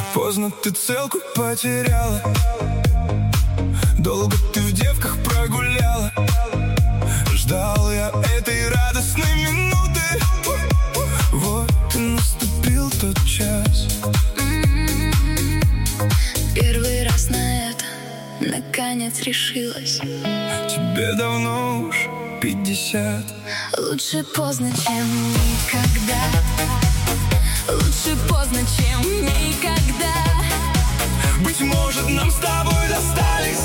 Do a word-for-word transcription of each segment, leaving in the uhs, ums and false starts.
Поздно ты целку потеряла, долго ты в девках прогуляла. Ждал я этой радостной минуты, вот и наступил тот час. Первый раз на это наконец решилась. Тебе давно уж пятьдесят. Лучше поздно, чем никогда. Лучше поздно, чем никогда. Быть может, нам с тобой достались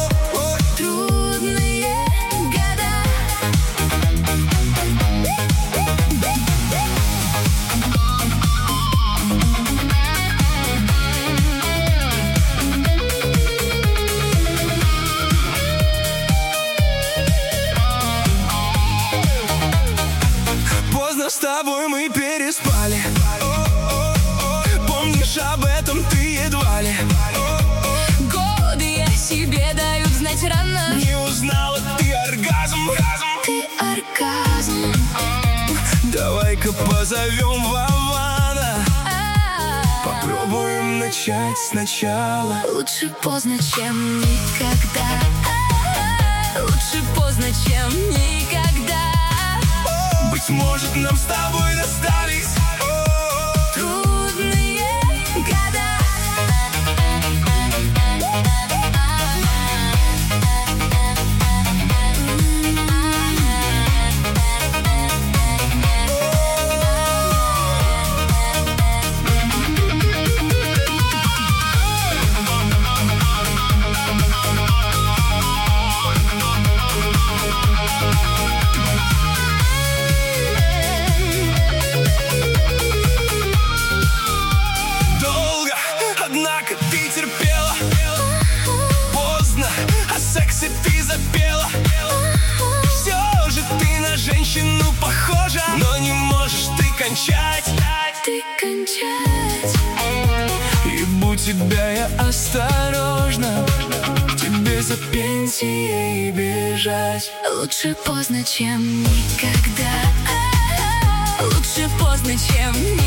трудные года. Поздно с тобой мы переспали. Помнишь, об этом ты едва ли. Годы я себе дают знать рано. Не узнала ты оргазм. Ты оргазм. Давай-ка позовем Вована, попробуем начать сначала. Лучше поздно, чем никогда. Лучше поздно, чем никогда. Быть может, нам с тобой достались трудные года. Однако ты терпела. Поздно, о сексе ты запела. Все же ты на женщину похожа, но не можешь ты кончать. Ты кончать. И будь тебя я осторожна, тебе за пенсией бежать. Лучше поздно, чем никогда. Лучше поздно, чем